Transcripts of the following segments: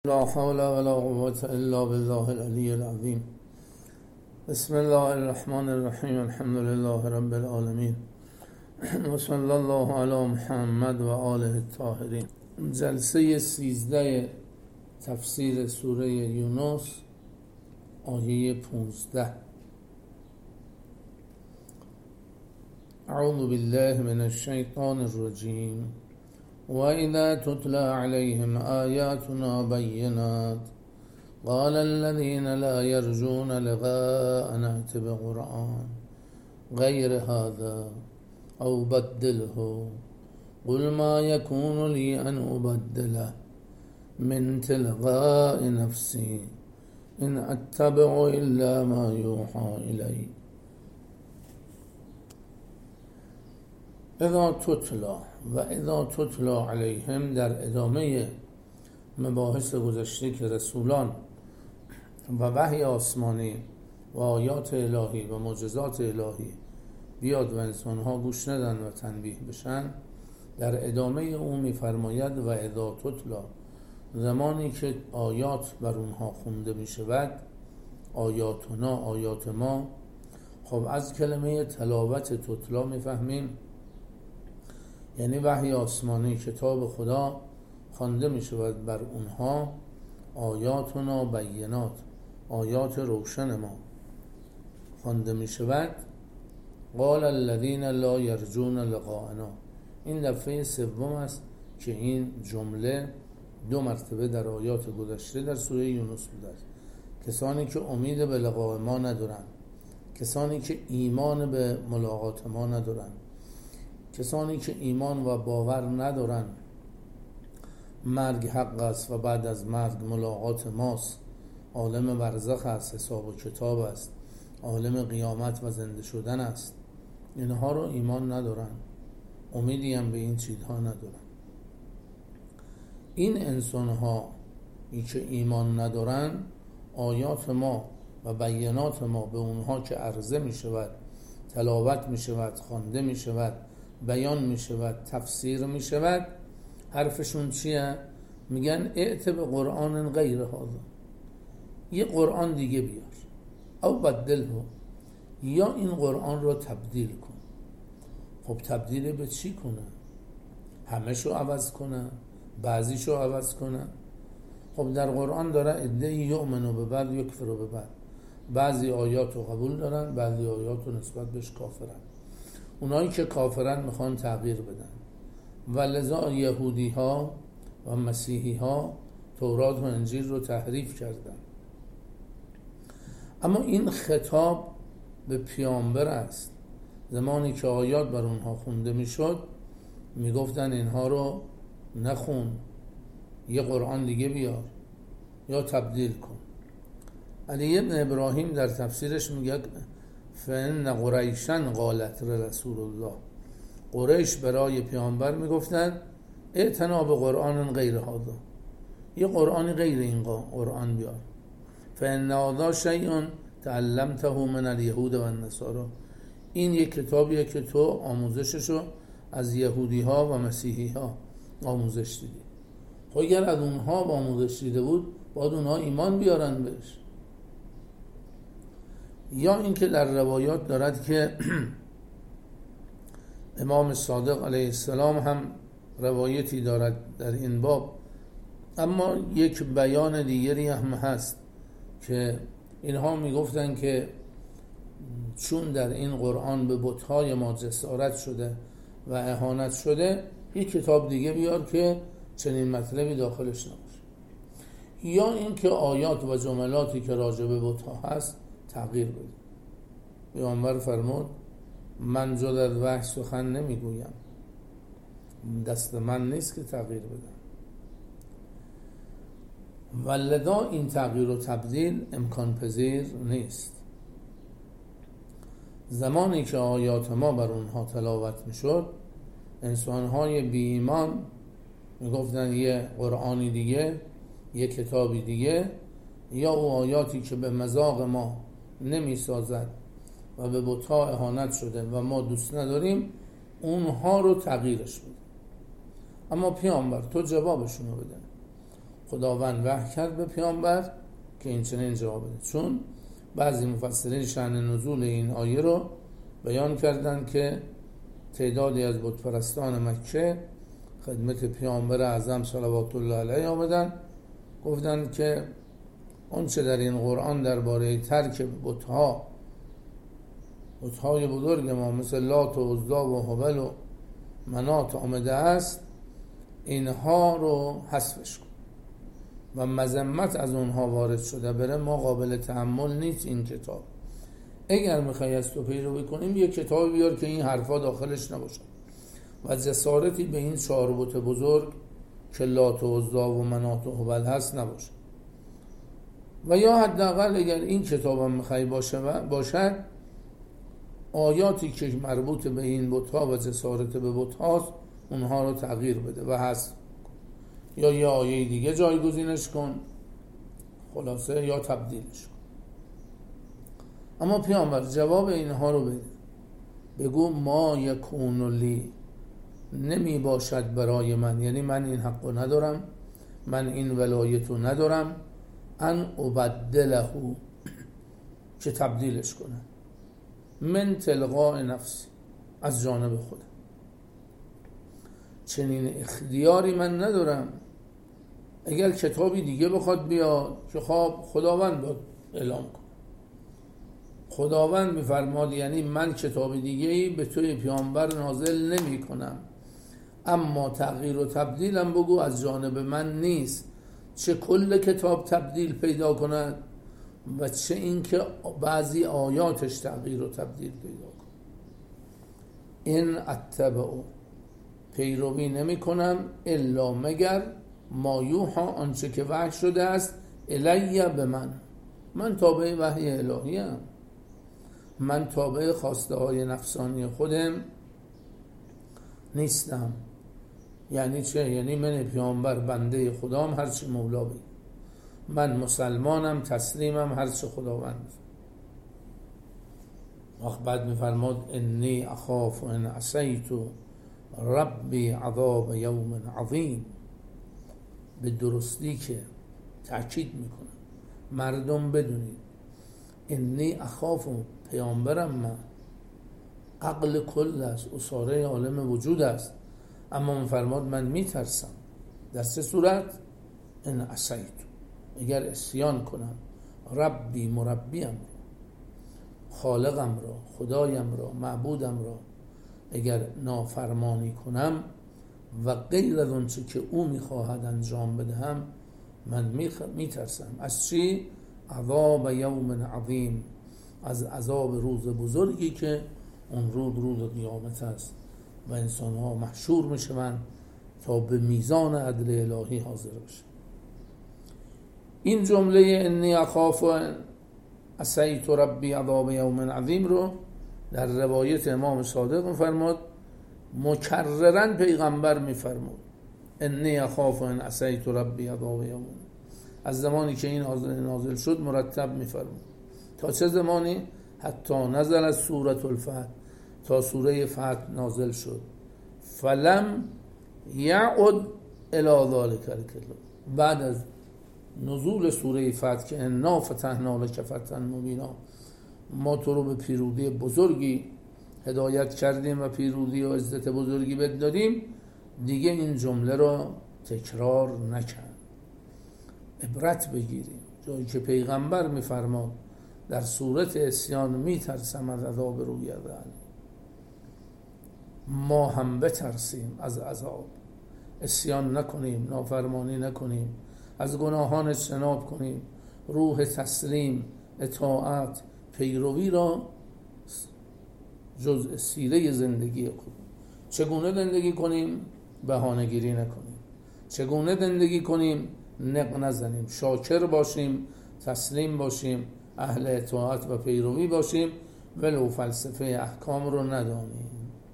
لا حول ولا قوة إلا بالله العلي العظيم. بسم الله الرحمن الرحیم. الحمد لله رب العالمین و صلی الله علی محمد و آله الطاهرین. جلسه 13 تفسیر سوره یونس، آیه 15. اعوذ بالله من الشیطان الرجیم. وَإِذَا تُتْلَى عَلَيْهِمْ آيَاتُنَا بَيِّنَاتٍ قَالَ الَّذِينَ لَا يَرْجُونَ لِقَاءَنَا ائْتِ بِقُرْآنٍ غَيْرِ هَذَا أَوْ بَدِّلْهُ قُلْ مَا يَكُونُ لِي أَنْ أُبَدِّلَهُ مِنْ تِلْقَاءِ نَفْسِي إِنْ أَتَّبِعُ إِلَّا مَا يُوحَى إِلَيَّ. اذا تتلا و اذا تتلا علیهم، در ادامه مباحث گذشته که رسولان و وحی آسمانی و آیات الهی و معجزات الهی بیاد و انسانها گوش ندن و تنبیه بشن، در ادامه اون میفرماید و اذا تتلا، زمانی که آیات بر اونها خونده می شود، آیاتنا، آیات ما. خب از کلمه تلاوت تتلا میفهمیم یعنی وحی آسمانی، کتاب خدا خوانده می شود بر اونها، آیاتنا بینات، آیات روشن ما خوانده می شود. قال الذین لا یرجون لقاءنا، این دفعه سوم است که این جمله 2 مرتبه در آیات گذشته در سوره یونس بوده است. کسانی که امید به لقاء ما ندارند، کسانی که ایمان به ملاقات ما ندارند، کسانی که ایمان و باور ندارن مرگ حق است و بعد از مرگ ملاقات ماست، عالم برزخ است، حساب و کتاب است، عالم قیامت و زنده شدن است، اینها رو ایمان ندارن، امیدی هم به این چیزها ندارن. این انسانها که ایمان ندارن، آیات ما و بینات ما به اونها که عرضه می شود، تلاوت می شود، خوانده می شود، بیان می شود، تفسیر می شود، حرفشون چیه؟ میگن ائت به قرآن غیر هذا، یه قرآن دیگه بیار، او بدله، یا این قرآن رو تبدیل کن. خب تبدیل به چی کنه؟ همه شو عوض کنه؟ بعضی شو عوض کنه؟ خب در قرآن داره عده یؤمنو به بعد یکفرو به بعد، بعضی آیات رو قبول دارن، بعضی آیات رو نسبت بهش کافرن. اونایی که کافرن میخوان تغییر بدن و لذا یهودی ها و مسیحی ها تورات و انجیل رو تحریف کردن. اما این خطاب به پیامبر است. زمانی که آیات بر اونها خونده میشد میگفتن اینها رو نخون، یه قرآن دیگه بیار یا تبدیل کن. علی ابن ابراهیم در تفسیرش میگه فإن قریشا قالت رسول الله، قریش برای پیامبر میگفتن ائتنا به قرآن غیر هذا، یه قرآن غیر این قرآن بیار. فإن هذا شیء تعلمته من اليهود و النصارى، این یک کتابیه که تو آموزششو از یهودی ها و مسیحی ها آموزش دیدی. خب اگر از اونها آموزش دیده بود باید اونها ایمان بیارن بهش. یا اینکه در روایات دارد که امام صادق علیه السلام هم روایتی دارد در این باب، اما یک بیان دیگری هم هست که اینها میگفتن که چون در این قرآن به بت‌های ما جسارت شده و اهانت شده، یک کتاب دیگه بیار که چنین مطلبی داخلش نباشه. یا اینکه آیات و جملاتی که راجع به بت‌ها هست تغییر بده. پیامبر فرمود من جز از وحی سخن نمیگویم، دست من نیست که تغییر بدم. ولذا این تغییر و تبدیل امکان پذیر نیست. زمانی که آیات ما بر اونها تلاوت میشد، انسانهای بی ایمان میگفتن یه قرآنی دیگه، یه کتابی دیگه، یا او آیاتی که به مذاق ما نمیسازد و به بت‌ها اهانت شده و ما دوست نداریم، اونها رو تغییرش بده. اما پیامبر تو جوابشونو بده. خداوند وحی کرد به پیامبر که این چنین جواب بده. چون بعضی مفسرین شأن نزول این آیه رو بیان کردن که تعدادی از بتپرستان مکه خدمت پیامبر اعظم صلوات الله علیه آمدن، گفتن که اون چه در این قرآن درباره ترک بت‌های بزرگ ما مثل لات و عزی و هبل و منات آمده است، اینها رو حذفش کن و مذمت از اونها وارد شده بره، ما قابل تحمل نیست این کتاب. اگر میخوای از تو پیروی کنیم یک کتاب بیار که این حرفا داخلش نباشه و جسارتی به این 4 بت بزرگ که لات و عزی و منات و هبل هست نباشه. و یا حداقل اگر این کتاب هم میخوای باشد آیاتی که مربوط به این بت‌ها و جسارت به بت‌هاست اونها رو تغییر بده و حذف یا یه آیه دیگه جایگزینش کن، خلاصه یا تبدیلش کن. اما پیامبر جواب اینها رو بده، بگو ما یکون لی، نمی باشد برای من، یعنی من این حقو ندارم، من این ولایتو ندارم، ان ابدله، که تبدیلش کنم، من تلقاء نفسی، از جانب خودم. چنین اختیاری من ندارم. اگر کتابی دیگه بخواد بیاد که خداوند باید اعلام کن. خداوند میفرماد یعنی من کتاب دیگه‌ای به توی پیامبر نازل نمی کنم، اما تغییر و تبدیلم بگو از جانب من نیست. چه کل کتاب تبدیل پیدا کند و چه اینکه بعضی آیاتش تغییر و تبدیل پیدا کند. این اتبعو، پیروی نمی کنم، الا مگر ما یوحا، آنچه که وحی شده است، الی به من تابع وحی الهی ام، من تابع خواسته های نفسانی خودم نیستم. یعنی چه؟ یعنی من پیامبر بنده خدام، هرچی مولا بگه، من مسلمانم، تسلیمم، هرچی خداوند. وقت بعد میفرماد انی اخاف ان عصیت ربی عذاب یوم عظیم، به درستی که تأکید میکنم مردم بدونید انی اخاف، پیامبرم من، عقل کل است، اساره عالم وجود است، اما میفرماد من میترسم. در چه صورت؟ ان عصیت، اگر عصیان کنم، ربی، مربیم، خالقم را، خدایم را، معبودم را اگر نافرمانی کنم و غیر از اون چه که او میخواهد انجام بدهم، من میترسم. از چی؟ عذاب یوم عظیم، از عذاب روز بزرگی که اون روز قیامت است و انسان ها محشور میشوند تا به میزان عدل الهی حاضر بشن. این جمله انی اخاف عصیت ربی عذاب یوم عظیم رو در روایت امام صادق میفرماد، مکررن پیغمبر میفرمود انی اخاف ان عصیت ربی عذاب یوم، از زمانی که این نازل شد مرتب میفرمود. تا چه زمانی؟ حتی نزل از سوره الفتح، تا سوره فتح نازل شد. فلم یعد الی ذلک الکلام، بعد از نزول سوره فتح که انا فتحنا لک فتحا مبینا، ما تو رو به پیروزی بزرگی هدایت کردیم و پیروزی و عزت بزرگی بهت دادیم، دیگه این جمله رو تکرار نکن. عبرت بگیریم جایی که پیغمبر میفرماد در صورت عصیان میترسم از عذاب روی عذاب، ما هم بترسیم از عذاب، عصیان نکنیم، نافرمانی نکنیم، از گناهان اجتناب کنیم، روح تسلیم، اطاعت، پیروی را جزء سیره زندگی کنیم. چگونه زندگی کنیم؟ بهانه‌گیری نکنیم. چگونه زندگی کنیم؟ نق نزنیم، شاکر باشیم، تسلیم باشیم، اهل اطاعت و پیروی باشیم، ولو فلسفه احکام رو ندانیم.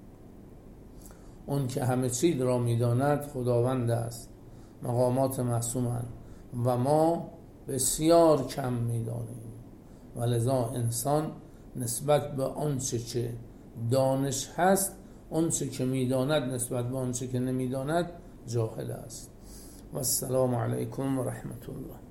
اون که همه چیز را میداند خداوند است، مقامات معصومند و ما بسیار کم میدانیم، ولذا انسان نسبت به آنچه که دانش هست، آنچه که میداند نسبت به آنچه که نمیداند جاهل است. و السلام علیکم و رحمت الله.